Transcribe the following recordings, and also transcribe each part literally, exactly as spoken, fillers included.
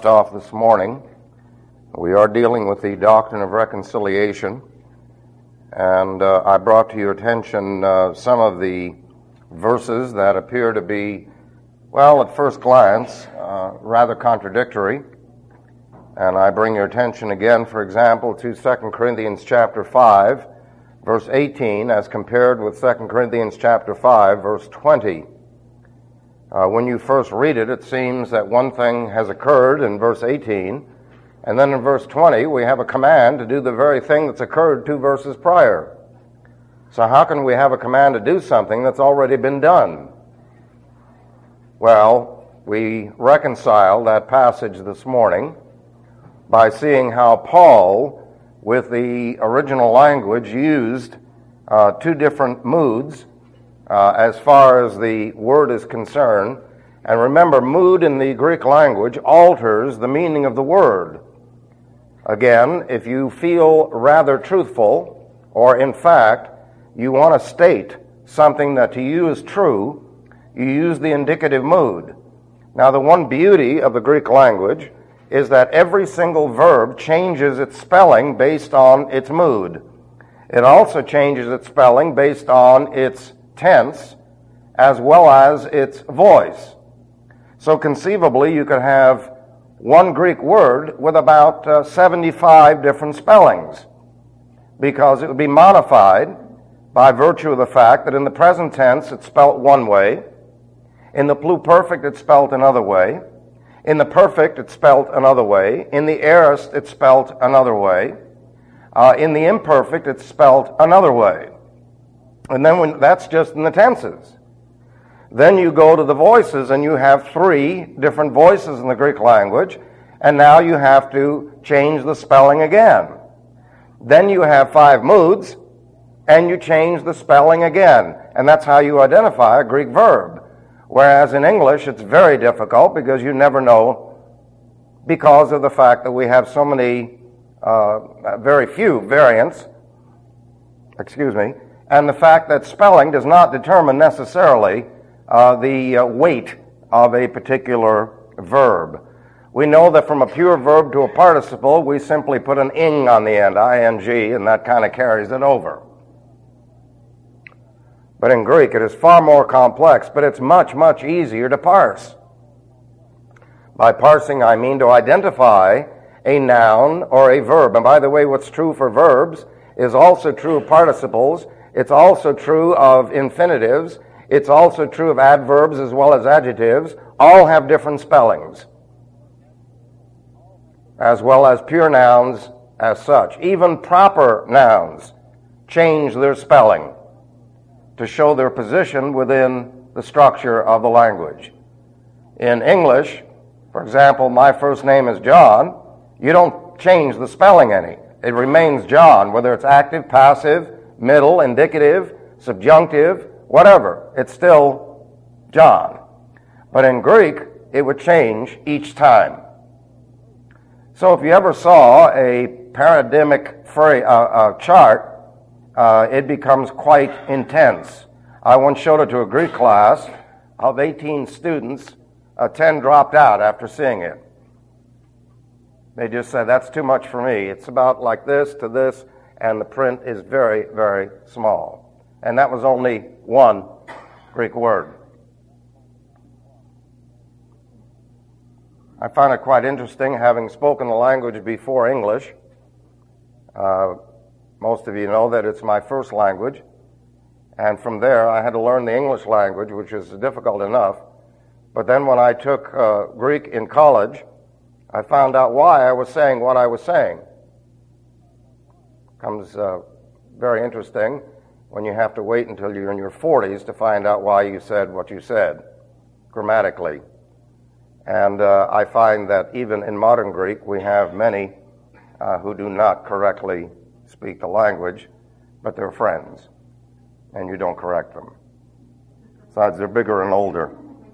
First off this morning, we are dealing with the doctrine of reconciliation, and uh, I brought to your attention uh, some of the verses that appear to be, well, at first glance, uh, rather contradictory. And I bring your attention again, for example, to Second Corinthians chapter five, verse eighteen, as compared with Second Corinthians chapter five, verse twenty. Uh, when you first read it, it seems that one thing has occurred in verse eighteen, and then in verse twenty, we have a command to do the very thing that's occurred two verses prior. So how can we have a command to do something that's already been done? Well, we reconcile that passage this morning by seeing how Paul, with the original language, used uh, two different moods uh, as far as the word is concerned. And remember, mood in the Greek language alters the meaning of the word. Again, if you feel rather truthful, or in fact, you want to state something that to you is true, you use the indicative mood. Now, the one beauty of the Greek language is that every single verb changes its spelling based on its mood. It also changes its spelling based on its tense as well as its voice. So conceivably, you could have one Greek word with about uh, seventy-five different spellings, because it would be modified by virtue of the fact that in the present tense it's spelt one way, in the pluperfect it's spelt another way, in the perfect it's spelt another way, in the aorist it's spelt another way, uh, in the imperfect it's spelt another way. And then when, that's just in the tenses. Then you go to the voices, and you have three different voices in the Greek language, and now you have to change the spelling again. Then you have five moods, and you change the spelling again. And that's how you identify a Greek verb. Whereas in English, it's very difficult because you never know, because of the fact that we have so many, uh, very few variants, excuse me, and the fact that spelling does not determine necessarily uh, the uh, weight of a particular verb. We know that from a pure verb to a participle, we simply put an ing on the end, ing, and that kind of carries it over. But in Greek, it is far more complex, but it's much, much easier to parse. By parsing, I mean to identify a noun or a verb. And by the way, what's true for verbs is also true of participles. It's also true of infinitives. It's also true of adverbs as well as adjectives. All have different spellings, as well as pure nouns as such. Even proper nouns change their spelling to show their position within the structure of the language. In English, for example, my first name is John. You don't change the spelling any. It remains John, whether it's active, passive, middle, indicative, subjunctive, whatever. It's still John. But in Greek, it would change each time. So if you ever saw a paradigmic fra- uh, uh, chart, Uh, it becomes quite intense. I once showed it to a Greek class. Of eighteen students, uh, ten dropped out after seeing it. They just said, that's too much for me. It's about like this to this, and the print is very, very small. And that was only one Greek word. I found it quite interesting, having spoken the language before English. Uh, Most of you know that it's my first language, and from there I had to learn the English language, which is difficult enough. But then when I took uh, Greek in college, I found out why I was saying what I was saying. Comes uh, very interesting when you have to wait until you're in your forties to find out why you said what you said, grammatically. And uh, I find that even in modern Greek, we have many uh, who do not correctly speak the language, but they're friends, and you don't correct them. Besides, they're bigger and older.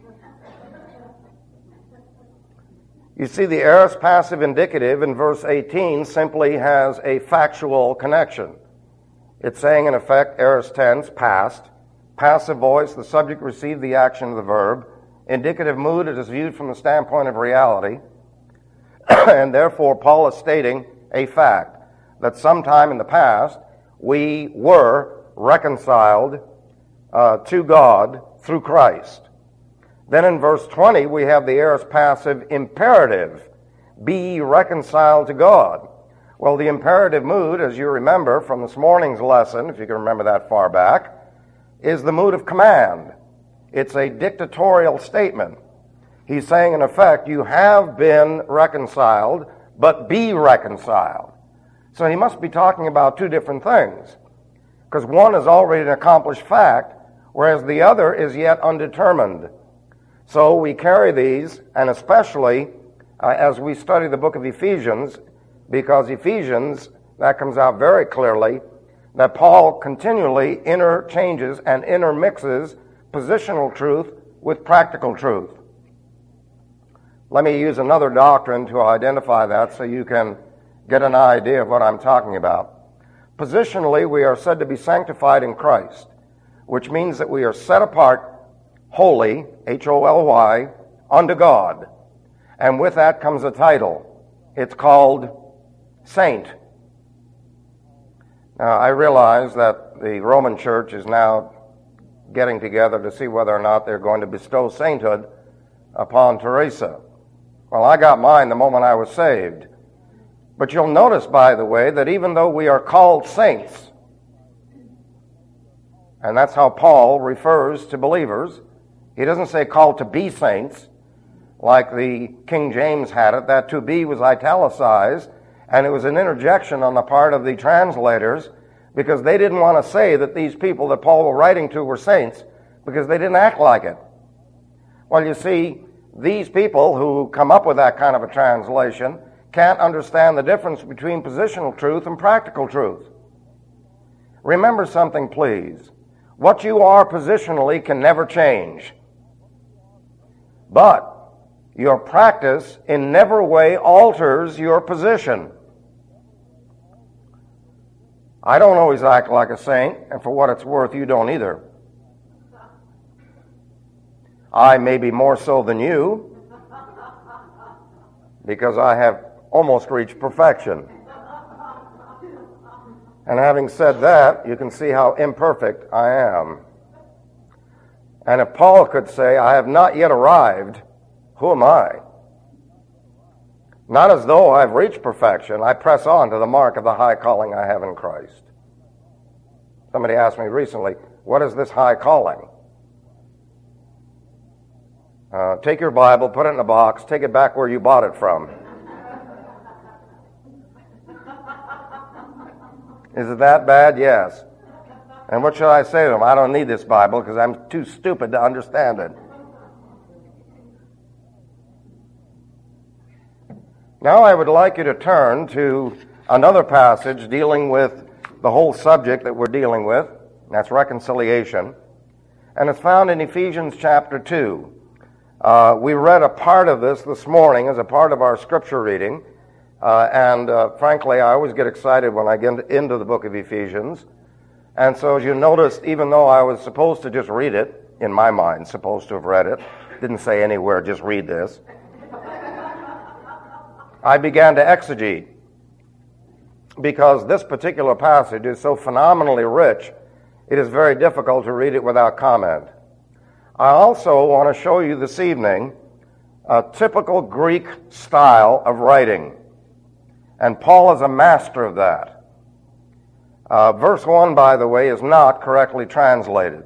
You see, the aorist passive indicative in verse eighteen simply has a factual connection. It's saying, in effect, aorist tense, past. Passive voice, the subject received the action of the verb. Indicative mood, it is viewed from the standpoint of reality. And therefore, Paul is stating a fact that sometime in the past we were reconciled uh, to God through Christ. Then in verse twenty, we have the aorist passive imperative, be ye reconciled to God. Well, the imperative mood, as you remember from this morning's lesson, if you can remember that far back, is the mood of command. It's a dictatorial statement. He's saying, in effect, you have been reconciled, but be reconciled. So he must be talking about two different things, because one is already an accomplished fact, whereas the other is yet undetermined. So we carry these, and especially uh, as we study the book of Ephesians, because Ephesians, that comes out very clearly, that Paul continually interchanges and intermixes positional truth with practical truth. Let me use another doctrine to identify that so you can get an idea of what I'm talking about. Positionally, we are said to be sanctified in Christ, which means that we are set apart holy, H O L Y, unto God. And with that comes a title. It's called saint. Now, I realize that the Roman Church is now getting together to see whether or not they're going to bestow sainthood upon Teresa. Well, I got mine the moment I was saved. But you'll notice, by the way, that even though we are called saints, and that's how Paul refers to believers, he doesn't say called to be saints, like the King James had it. That to be was italicized, and it was an interjection on the part of the translators, because they didn't want to say that these people that Paul was writing to were saints, because they didn't act like it. Well, you see, these people who come up with that kind of a translation can't understand the difference between positional truth and practical truth. Remember something, please. What you are positionally can never change. But your practice in never way alters your position. I don't always act like a saint, and for what it's worth, you don't either. I may be more so than you, because I have almost reached perfection. And having said that, you can see how imperfect I am. And if Paul could say, I have not yet arrived, who am I? Not as though I've reached perfection. I press on to the mark of the high calling I have in Christ. Somebody asked me recently, what is this high calling? Uh, take your Bible, put it in a box, take it back where you bought it from. Is it that bad? Yes. And what should I say to them? I don't need this Bible because I'm too stupid to understand it. Now I would like you to turn to another passage dealing with the whole subject that we're dealing with. That's reconciliation. And it's found in Ephesians chapter two. Uh, we read a part of this this morning as a part of our scripture reading. Uh, and uh, frankly, I always get excited when I get into the book of Ephesians. And so as you noticed, even though I was supposed to just read it, in my mind, supposed to have read it, didn't say anywhere, just read this, I began to exegete, because this particular passage is so phenomenally rich, it is very difficult to read it without comment. I also want to show you this evening a typical Greek style of writing, and Paul is a master of that. Uh, verse one, by the way, is not correctly translated.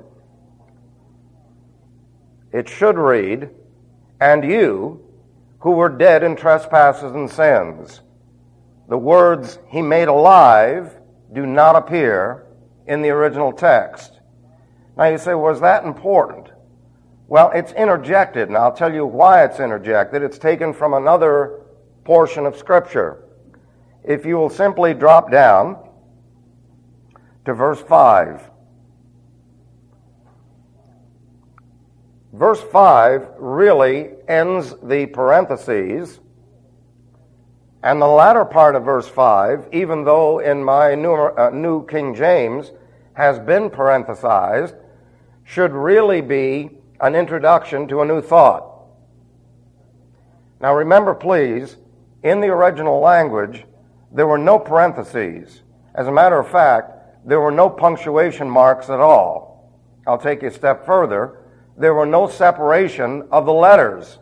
It should read, "And you, who were dead in trespasses and sins." The words, "he made alive," do not appear in the original text. Now you say, was that important? Well, it's interjected, and I'll tell you why it's interjected. It's taken from another portion of Scripture. If you will simply drop down to verse five. Verse five really ends the parentheses, and the latter part of verse five, even though in my New, uh, New King James has been parenthesized, should really be an introduction to a new thought. Now remember, please, in the original language, there were no parentheses. As a matter of fact, there were no punctuation marks at all. I'll take you a step further. There were no separation of the letters.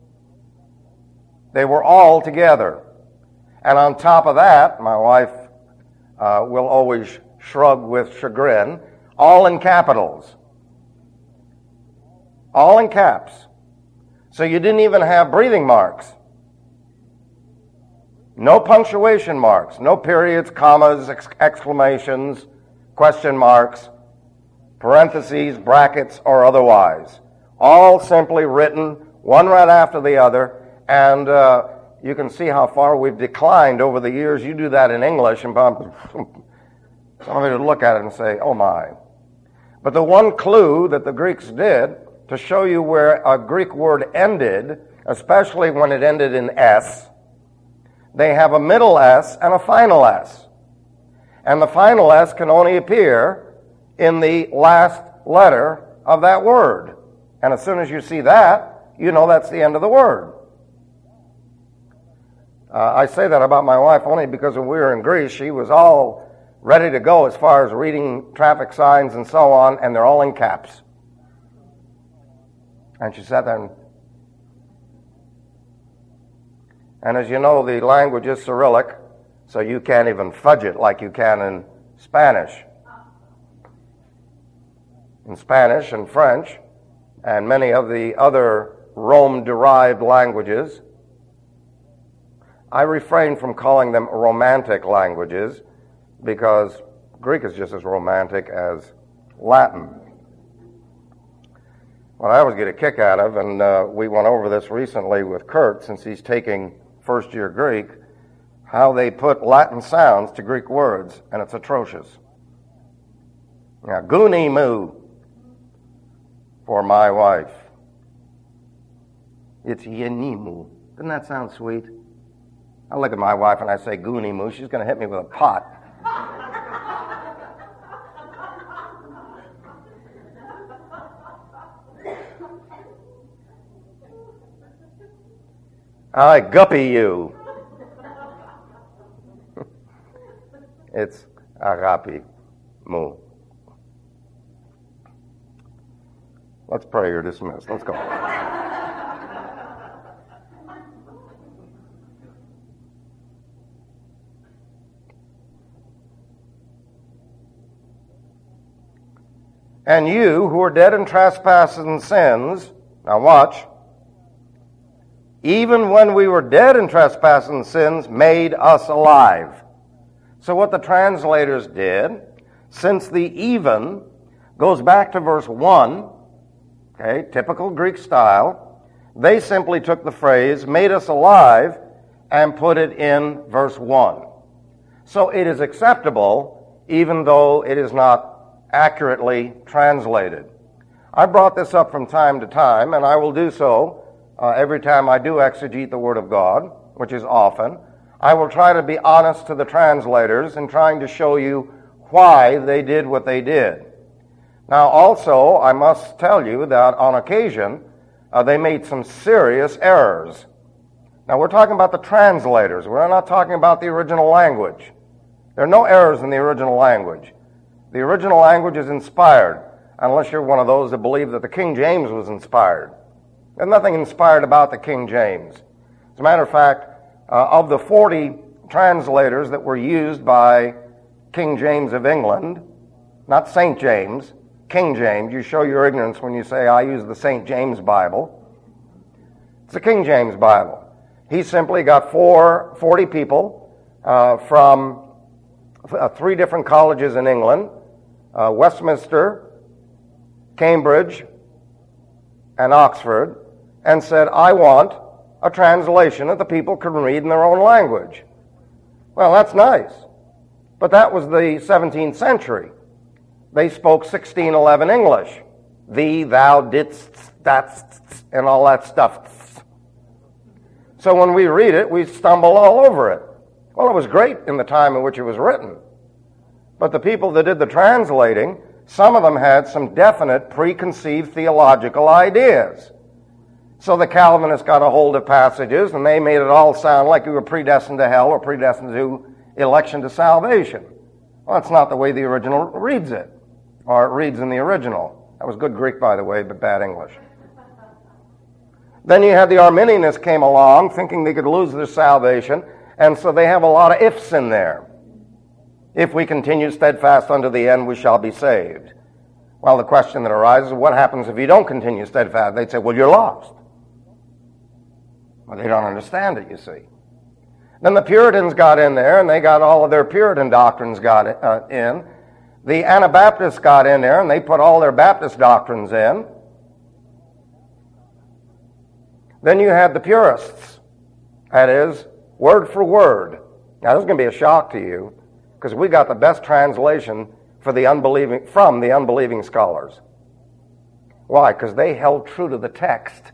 They were all together. And on top of that, my wife uh, will always shrug with chagrin, all in capitals. All in caps. So you didn't even have breathing marks. No punctuation marks, no periods, commas, ex- exclamations, question marks, parentheses, brackets, or otherwise. All simply written, one right after the other, and uh, you can see how far we've declined over the years. You do that in English, and somebody would look at it and say, oh my. But the one clue that the Greeks did to show you where a Greek word ended, especially when it ended in S, they have a middle S and a final S. And the final S can only appear in the last letter of that word. And as soon as you see that, you know that's the end of the word. Uh, I say that about my wife only because when we were in Greece, she was all ready to go as far as reading traffic signs and so on, and they're all in caps. And she sat there and And as you know, the language is Cyrillic, so you can't even fudge it like you can in Spanish. In Spanish and French, and many of the other Rome-derived languages, I refrain from calling them romantic languages because Greek is just as romantic as Latin. What I always get a kick out of, and uh, we went over this recently with Kurt, since he's taking first year Greek, how they put Latin sounds to Greek words, and it's atrocious. Now, goonie moo for my wife. It's yenimu. Doesn't that sound sweet? I look at my wife and I say goonie moo, she's going to hit me with a pot. I guppy you. It's agapi mu. Let's pray, you're dismissed. Let's go. And you who are dead in trespasses and sins, now watch, even when we were dead in trespasses and sins, made us alive. So what the translators did, since the even goes back to verse one, okay, typical Greek style, they simply took the phrase, made us alive, and put it in verse one. So it is acceptable, even though it is not accurately translated. I brought this up from time to time, and I will do so uh, every time I do exegete the Word of God, which is often. I will try to be honest to the translators in trying to show you why they did what they did. Now, also, I must tell you that on occasion, uh, they made some serious errors. Now, we're talking about the translators. We're not talking about the original language. There are no errors in the original language. The original language is inspired, unless you're one of those that believe that the King James was inspired. There's nothing inspired about the King James. As a matter of fact, uh, of the forty translators that were used by King James of England, not Saint James, King James, you show your ignorance when you say, I use the Saint James Bible. It's the King James Bible. He simply got four, forty people uh, from uh, three different colleges in England, uh, Westminster, Cambridge, and Oxford, and said, I want a translation that the people can read in their own language. Well, that's nice. But that was the seventeenth century. They spoke sixteen eleven English. Thee, thou, didst, that's, and all that stuff. So when we read it, we stumble all over it. Well, it was great in the time in which it was written. But the people that did the translating, some of them had some definite preconceived theological ideas. So the Calvinists got a hold of passages, and they made it all sound like you were predestined to hell or predestined to election to salvation. Well, that's not the way the original reads it, or it reads in the original. That was good Greek, by the way, but bad English. Then you had the Arminianists came along, thinking they could lose their salvation, and so they have a lot of ifs in there. If we continue steadfast unto the end, we shall be saved. Well, the question that arises, what happens if you don't continue steadfast? They'd say, well, you're lost. Well, they don't understand it, you see. Then the Puritans got in there, and they got all of their Puritan doctrines got uh, in. The Anabaptists got in there, and they put all their Baptist doctrines in. Then you had the Purists. That is, word for word. Now, this is going to be a shock to you, because we got the best translation for the unbelieving from the unbelieving scholars. Why? Because they held true to the text.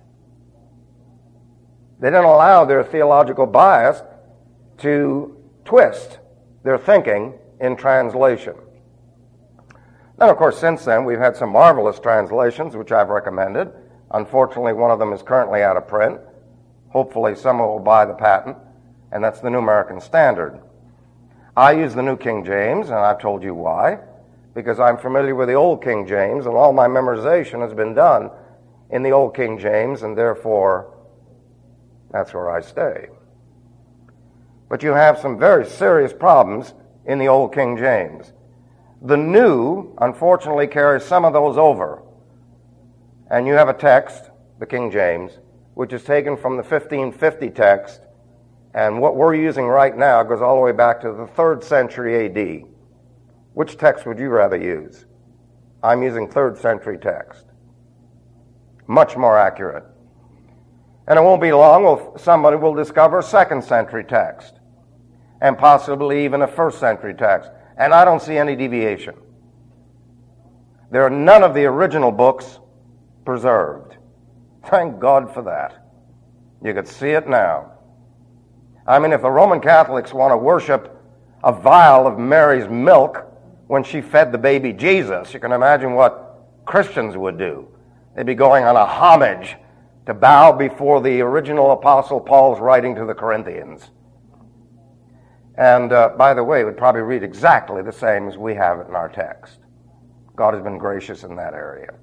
They didn't allow their theological bias to twist their thinking in translation. Then, of course, since then, we've had some marvelous translations, which I've recommended. Unfortunately, one of them is currently out of print. Hopefully, someone will buy the patent, and that's the New American Standard. I use the New King James, and I've told you why, because I'm familiar with the Old King James, and all my memorization has been done in the Old King James, and therefore, that's where I stay. But you have some very serious problems in the Old King James. The New, unfortunately, carries some of those over. And you have a text, the King James, which is taken from the fifteen fifty text, and what we're using right now goes all the way back to the third century A D. Which text would you rather use? I'm using third century text. Much more accurate. And it won't be long, well, somebody will discover a second century text, and possibly even a first century text. And I don't see any deviation. There are none of the original books preserved. Thank God for that. You could see it now. I mean, if the Roman Catholics want to worship a vial of Mary's milk when she fed the baby Jesus, you can imagine what Christians would do. They'd be going on a homage to bow before the original Apostle Paul's writing to the Corinthians. And uh, by the way, it would probably read exactly the same as we have it in our text. God has been gracious in that area.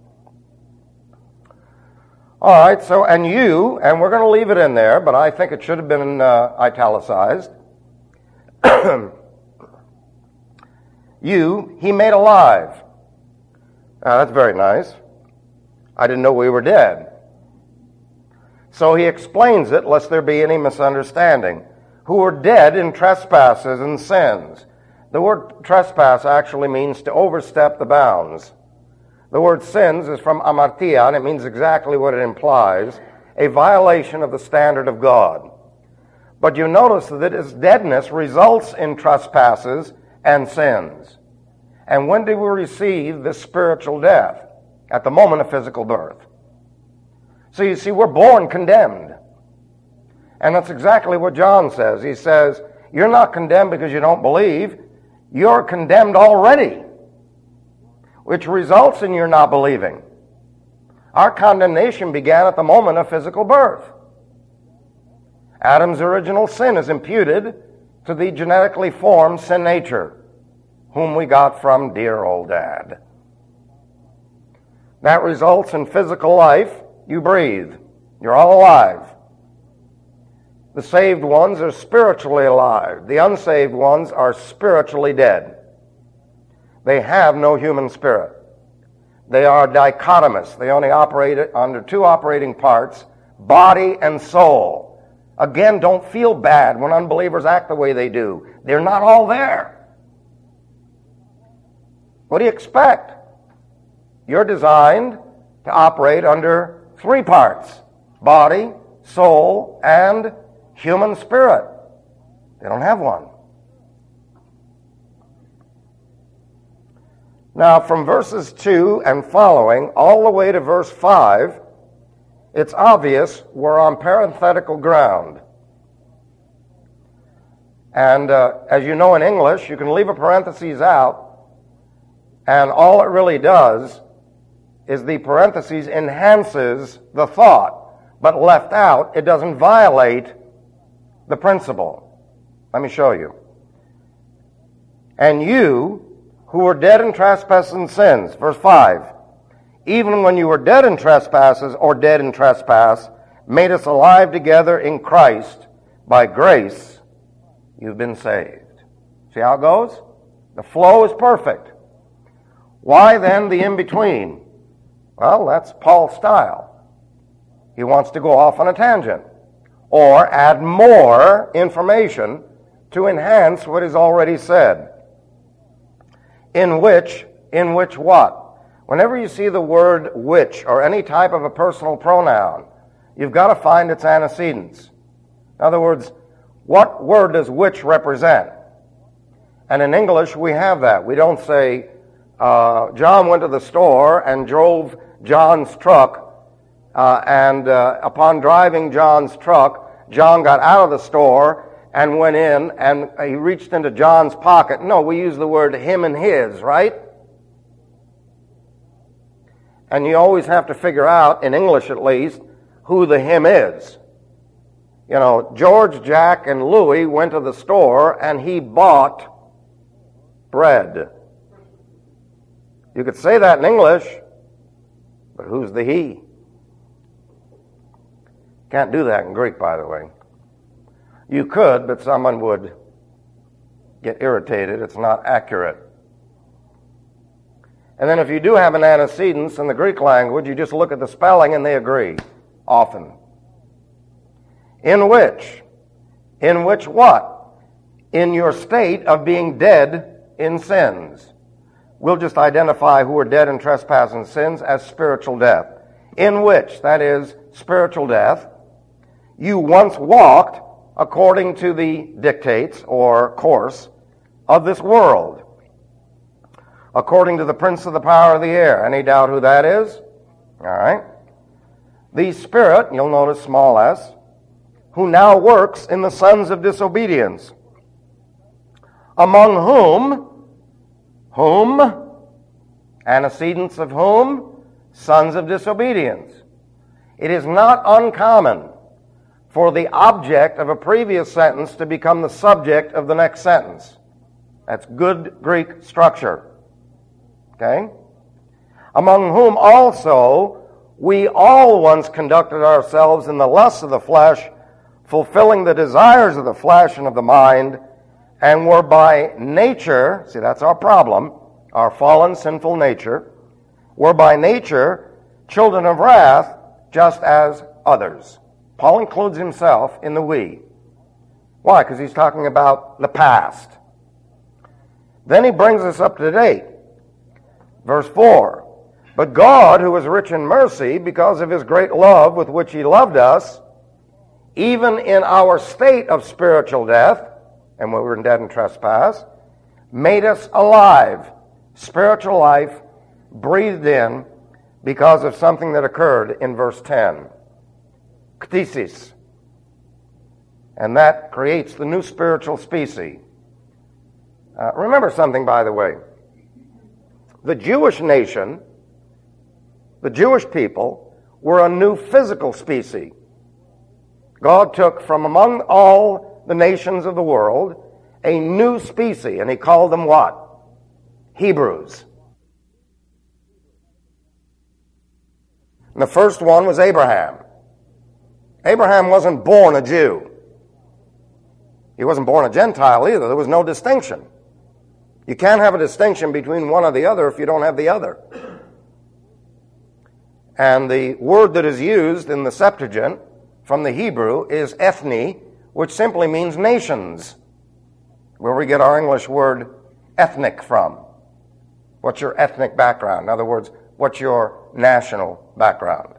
All right, so, and you, and we're going to leave it in there, but I think it should have been uh, italicized. You, he made alive. Now, that's very nice. I didn't know we were dead. So he explains it, lest there be any misunderstanding. Who were dead in trespasses and sins. The word trespass actually means to overstep the bounds. The word sins is from amartia, and it means exactly what it implies, a violation of the standard of God. But you notice that his deadness results in trespasses and sins. And when do we receive this spiritual death? At the moment of physical birth. So you see, we're born condemned. And that's exactly what John says. He says, you're not condemned because you don't believe. You're condemned already, which results in your not believing. Our condemnation began at the moment of physical birth. Adam's original sin is imputed to the genetically formed sin nature, whom we got from dear old Dad. That results in physical life. You breathe. You're all alive. The saved ones are spiritually alive. The unsaved ones are spiritually dead. They have no human spirit. They are dichotomous. They only operate under two operating parts, body and soul. Again, don't feel bad when unbelievers act the way they do. They're not all there. What do you expect? You're designed to operate under three parts, body, soul, and human spirit. They don't have one. Now, from verses two and following, all the way to verse five, it's obvious we're on parenthetical ground. And uh, as you know in English, you can leave a parenthesis out, and all it really does is the parenthesis enhances the thought. but left out, it doesn't violate the principle. Let me show you. And you, who were dead in trespasses and sins, verse five, even when you were dead in trespasses or dead in trespass, made us alive together in Christ. By grace, you've been saved. See how it goes? The flow is perfect. Why then the in-between? Well, that's Paul's style. He wants to go off on a tangent or add more information to enhance what is already said. In which, in which what? Whenever you see the word which or any type of a personal pronoun, you've got to find its antecedents. In other words, what word does which represent? And in English, we have that. We don't say, uh, John went to the store and drove John's truck, uh, and uh, upon driving John's truck, John got out of the store and went in and he reached into John's pocket. No, we use the word him and his, right? And you always have to figure out, in English at least, who the him is. You know, George, Jack, and Louie went to the store and he bought bread. You could say that in English, but who's the he? Can't do that in Greek, by the way. You could, but someone would get irritated. It's not accurate. And then if you do have an antecedents in the Greek language, you just look at the spelling and they agree, often. In which? In which what? In your state of being dead in sins. We'll just identify who are dead in trespass and sins as spiritual death. In which, that is, spiritual death, you once walked according to the dictates or course of this world, according to the prince of the power of the air. Any doubt who that is? All right. The Spirit, you'll notice small s, who now works in the sons of disobedience, among whom, whom, antecedents of whom, sons of disobedience. It is not uncommon for the object of a previous sentence to become the subject of the next sentence. That's good Greek structure. Okay? Among whom also we all once conducted ourselves in the lusts of the flesh, fulfilling the desires of the flesh and of the mind, and were by nature, see that's our problem, our fallen sinful nature, were by nature children of wrath, just as others. Paul includes himself in the we. Why? Because he's talking about the past. Then he brings us up to date. Verse four, but God, who is rich in mercy, because of his great love with which he loved us, even in our state of spiritual death, and when we were dead in trespass, made us alive. Spiritual life breathed in because of something that occurred in verse ten. Ktisis. And that creates the new spiritual species. Uh, remember something, by the way. The Jewish nation, the Jewish people, were a new physical species. God took from among all the nations of the world a new species, and he called them what? Hebrews. And the first one was Abraham. Abraham wasn't born a Jew. He wasn't born a Gentile either. There was no distinction. You can't have a distinction between one or the other if you don't have the other. And the word that is used in the Septuagint from the Hebrew is ethne, which simply means nations, where we get our English word ethnic from. What's your ethnic background? In other words, what's your national background?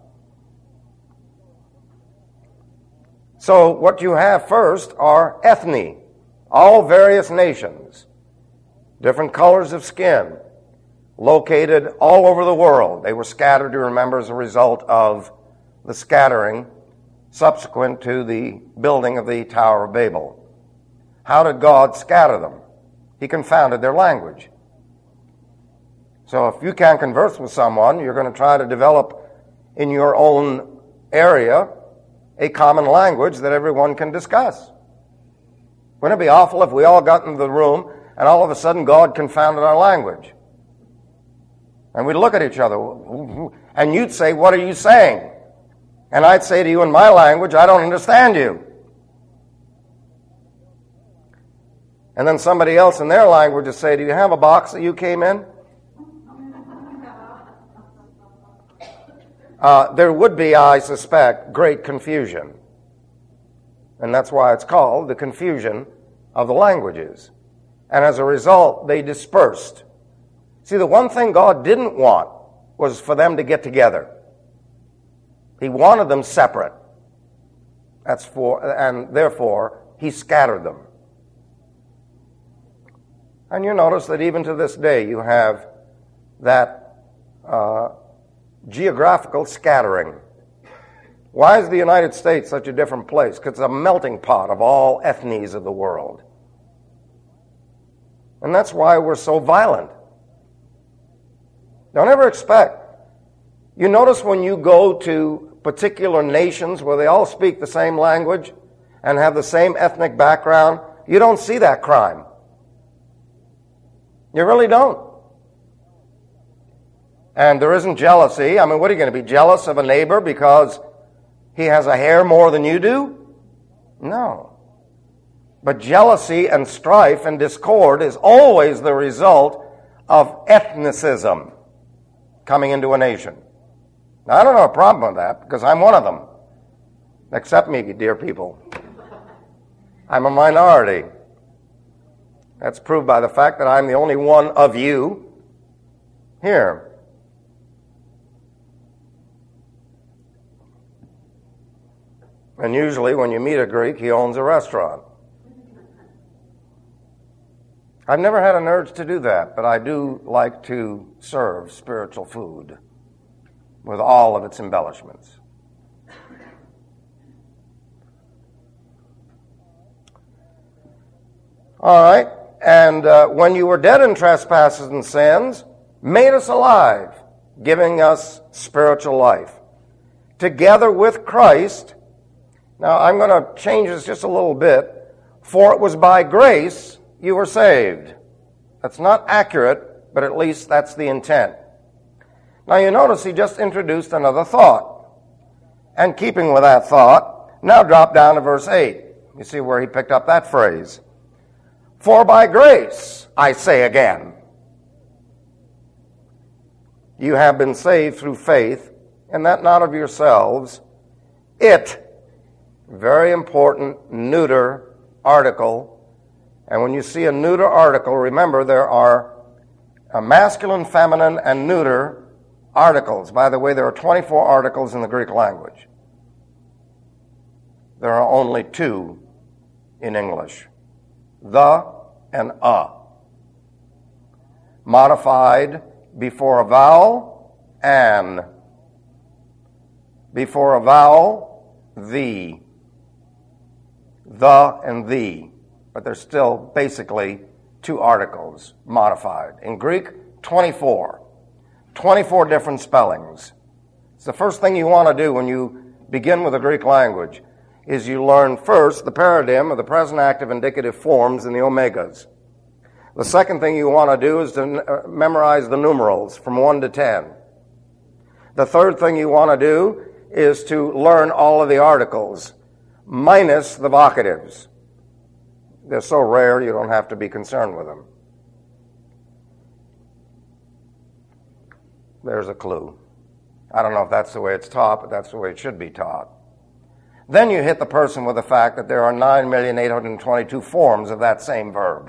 So what you have first are ethne, all various nations, different colors of skin, located all over the world. They were scattered, you remember, as a result of the scattering subsequent to the building of the Tower of Babel. How did God scatter them? He confounded their language. So if you can't converse with someone, you're going to try to develop in your own area a common language that everyone can discuss. Wouldn't it be awful if we all got into the room and all of a sudden God confounded our language? And we'd look at each other, and you'd say, "What are you saying?" And I'd say to you in my language, "I don't understand you." And then somebody else in their language would say, "Do you have a box that you came in?" Uh, there would be, I suspect, great confusion. And that's why it's called the confusion of the languages. And as a result, they dispersed. See, the one thing God didn't want was for them to get together. He wanted them separate. That's for, and therefore, He scattered them. And you notice that even to this day, you have that uh, geographical scattering. Why is the United States such a different place? Because it's a melting pot of all ethnies of the world. And that's why we're so violent. Don't ever expect. You notice when you go to particular nations where they all speak the same language and have the same ethnic background, you don't see that crime. You really don't. And there isn't jealousy. I mean, what are you going to be jealous of a neighbor because he has a hair more than you do? No. But jealousy and strife and discord is always the result of ethnicism coming into a nation. Now, I don't have a problem with that because I'm one of them. Accept me, dear people. I'm a minority. That's proved by the fact that I'm the only one of you here. And usually when you meet a Greek, he owns a restaurant. I've never had an urge to do that, but I do like to serve spiritual food with all of its embellishments. All right, and uh, when you were dead in trespasses and sins, made us alive, giving us spiritual life. Together with Christ. Now, I'm going to change this just a little bit. For it was by grace you were saved. That's not accurate, but at least that's the intent. Now, you notice he just introduced another thought. And keeping with that thought, now drop down to verse eight. You see where he picked up that phrase. For by grace, I say again, you have been saved through faith, and that not of yourselves. It, very important, neuter article. And when you see a neuter article, remember there are a masculine, feminine, and neuter articles. By the way, there are twenty-four articles in the Greek language. There are only two in English. The and a. Modified before a vowel, an. Before a vowel, the. The and the. But they're still basically two articles modified. In Greek, twenty-four. twenty-four different spellings. It's the first thing you want to do when you begin with the Greek language, is you learn first the paradigm of the present active indicative forms in the omegas. The second thing you want to do is to memorize the numerals from one to ten. The third thing you want to do is to learn all of the articles, minus the vocatives. They're so rare you don't have to be concerned with them. There's a clue. I don't know if that's the way it's taught, but that's the way it should be taught. Then you hit the person with the fact that there are nine million eight hundred twenty-two forms of that same verb.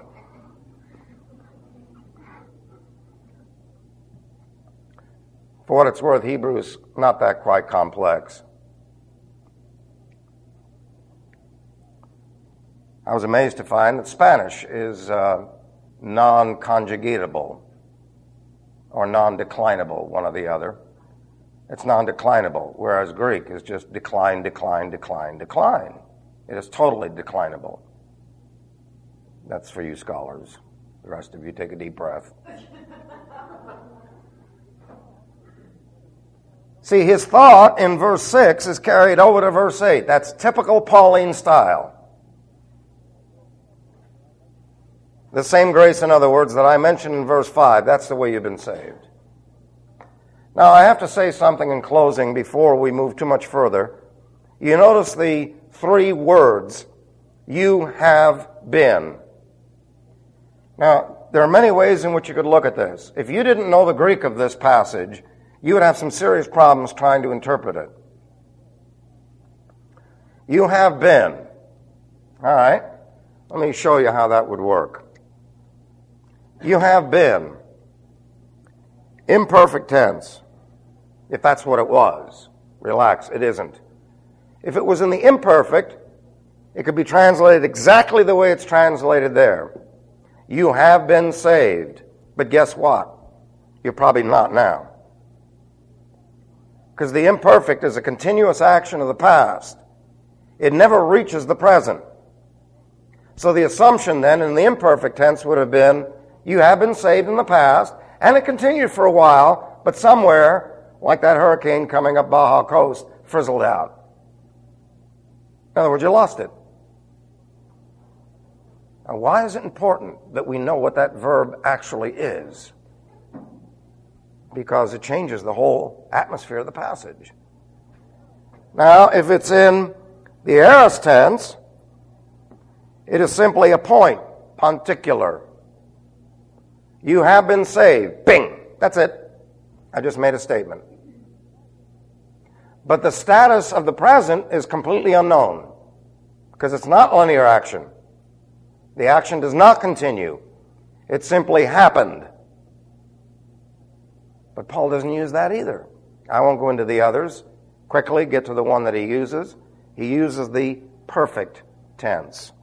For what it's worth, Hebrew is not that quite complex. I was amazed to find that Spanish is uh, non-conjugatable or non-declinable, one or the other. It's non-declinable, whereas Greek is just decline, decline, decline, decline. It is totally declinable. That's for you scholars. The rest of you take a deep breath. See, his thought in verse six is carried over to verse eight. That's typical Pauline style. The same grace, in other words, that I mentioned in verse five, that's the way you've been saved. Now, I have to say something in closing before we move too much further. You notice the three words, you have been. Now, there are many ways in which you could look at this. If you didn't know the Greek of this passage, you would have some serious problems trying to interpret it. You have been. All right, let me show you how that would work. You have been. Imperfect tense, if that's what it was. Relax, it isn't. If it was in the imperfect, it could be translated exactly the way it's translated there. You have been saved. But guess what? You're probably not now. Because the imperfect is a continuous action of the past. It never reaches the present. So the assumption then in the imperfect tense would have been, you have been saved in the past, and it continued for a while, but somewhere, like that hurricane coming up Baja Coast, frizzled out. In other words, you lost it. Now, why is it important that we know what that verb actually is? Because it changes the whole atmosphere of the passage. Now, if it's in the aorist tense, it is simply a point, punticular. You have been saved. Bing. That's it. I just made a statement. But the status of the present is completely unknown because it's not linear action. The action does not continue. It simply happened. But Paul doesn't use that either. I won't go into the others. Quickly get to the one that he uses. He uses the perfect tense,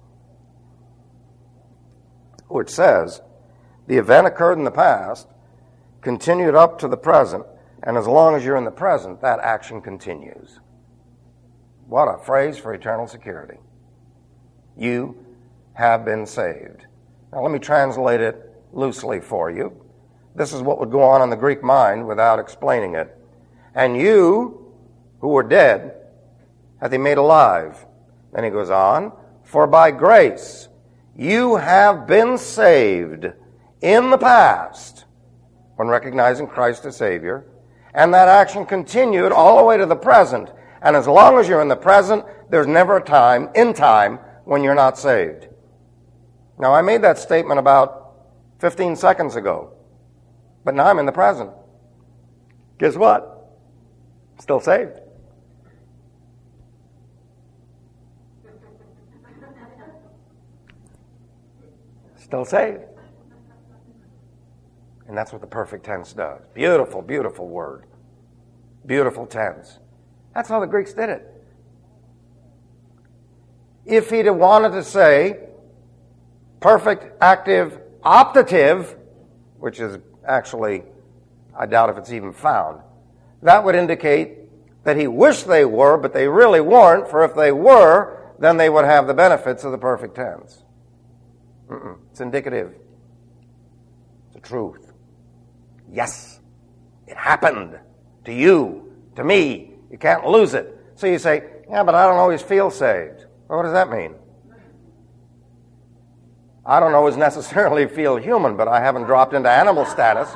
which says, the event occurred in the past, continued up to the present, and as long as you're in the present, that action continues. What a phrase for eternal security. You have been saved. Now let me translate it loosely for you. This is what would go on in the Greek mind without explaining it. And you, who were dead, hath he made alive. Then he goes on, for by grace you have been saved in the past, when recognizing Christ as Savior, and that action continued all the way to the present. And as long as you're in the present, there's never a time, in time, when you're not saved. Now, I made that statement about fifteen seconds ago, but now I'm in the present. Guess what? Still saved. Still saved. And that's what the perfect tense does. Beautiful, beautiful word. Beautiful tense. That's how the Greeks did it. If he'd have wanted to say perfect active optative, which is actually, I doubt if it's even found, that would indicate that he wished they were, but they really weren't, for if they were, then they would have the benefits of the perfect tense. Mm-mm. It's indicative. It's the truth. Yes, it happened to you, to me. You can't lose it. So you say, yeah, but I don't always feel saved. Well, what does that mean? I don't always necessarily feel human, but I haven't dropped into animal status.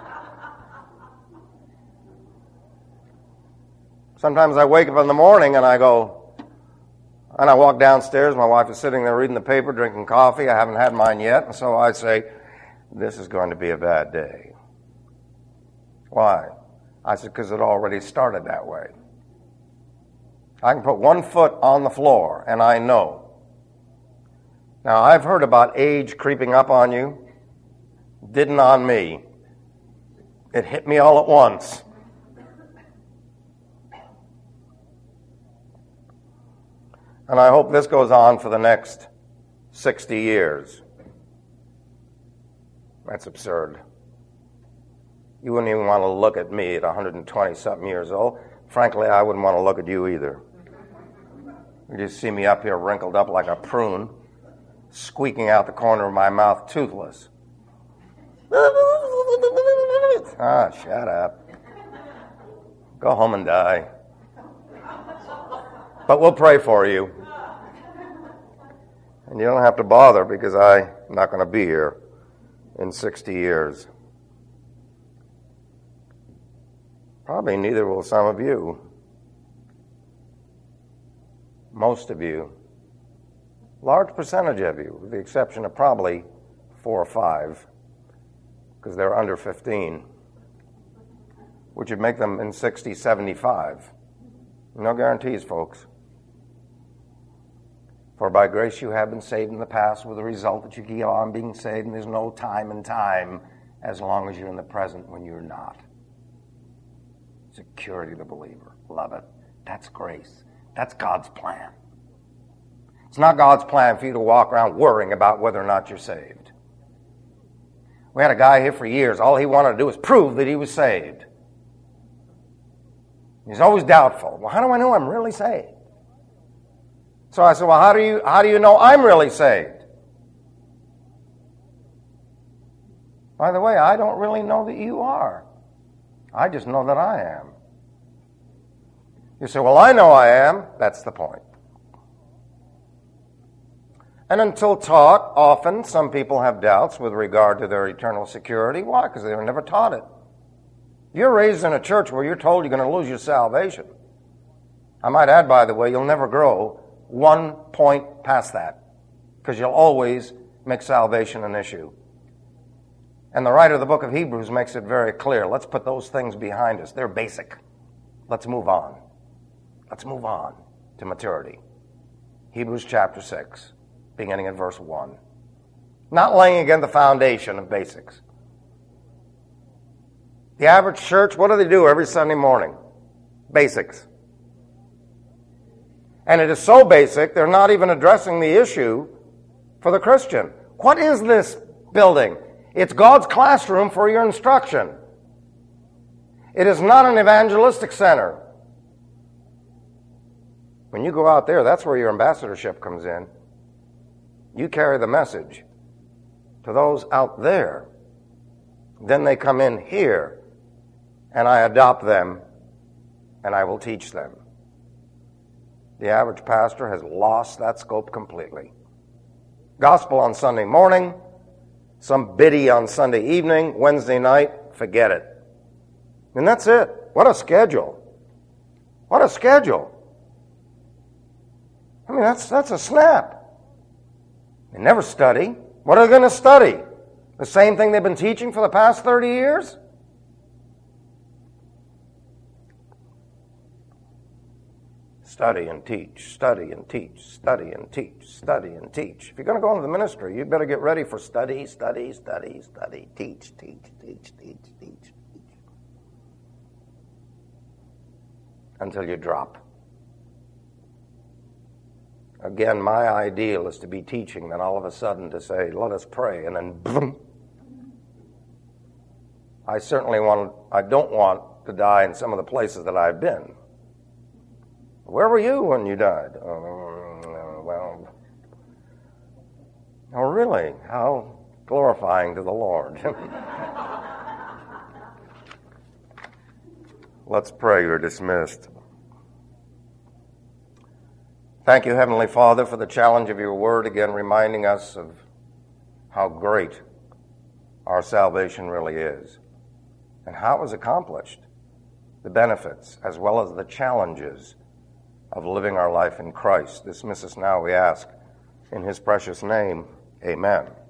Sometimes I wake up in the morning and I go, and I walk downstairs. My wife is sitting there reading the paper, drinking coffee. I haven't had mine yet. And so I say, this is going to be a bad day. Why? I said, because it already started that way. I can put one foot on the floor, and I know. Now, I've heard about age creeping up on you. Didn't on me. It hit me all at once. And I hope this goes on for the next sixty years. That's absurd. You wouldn't even want to look at me at one hundred twenty-something years old. Frankly, I wouldn't want to look at you either. You just see me up here wrinkled up like a prune, squeaking out the corner of my mouth, toothless. Ah, shut up. Go home and die. But we'll pray for you. And you don't have to bother because I'm not going to be here in sixty years. Probably neither will some of you. Most of you. Large percentage of you, with the exception of probably four or five, because they're under fifteen, which would make them in sixty, seventy-five. No guarantees, folks. For by grace you have been saved in the past, with the result that you keep on being saved, and there's no time and time as long as you're in the present when you're not. Security of the believer. Love it. That's grace. That's God's plan. It's not God's plan for you to walk around worrying about whether or not you're saved. We had a guy here for years. All he wanted to do was prove that he was saved. He's always doubtful. Well, how do I know I'm really saved? So I said, well, how do you how do you know I'm really saved? By the way, I don't really know that you are. I just know that I am. You say, well, I know I am. That's the point. And until taught, often some people have doubts with regard to their eternal security. Why? Because they were never taught it. You're raised in a church where you're told you're going to lose your salvation. I might add, by the way, you'll never grow one point past that, because you'll always make salvation an issue. And the writer of the book of Hebrews makes it very clear. Let's put those things behind us. They're basic. Let's move on. Let's move on to maturity. Hebrews chapter six, beginning at verse one. Not laying again the foundation of basics. The average church, what do they do every Sunday morning? Basics. And it is so basic, they're not even addressing the issue for the Christian. What is this building? It's God's classroom for your instruction. It is not an evangelistic center. When you go out there, that's where your ambassadorship comes in. You carry the message to those out there. Then they come in here, and I adopt them, and I will teach them. The average pastor has lost that scope completely. Gospel on Sunday morning, some biddy on Sunday evening, Wednesday night, forget it. And that's it. What a schedule. What a schedule. I mean, that's that's a snap. They never study. What are they going to study? The same thing they've been teaching for the past thirty years? Study and teach, study and teach, study and teach, study and teach. If you're going to go into the ministry, you better get ready for study, study, study, study, teach, teach, teach, teach, teach, teach. Until you drop. Again, my ideal is to be teaching, then all of a sudden to say, let us pray, and then boom. I certainly want, I don't want to die in some of the places that I've been. Where were you when you died? Oh, well, oh, really? How glorifying to the Lord. Let's pray. You're dismissed. Thank you, Heavenly Father, for the challenge of your word, again reminding us of how great our salvation really is and how it was accomplished, the benefits as well as the challenges of living our life in Christ. Dismiss us now, we ask, in his precious name. Amen.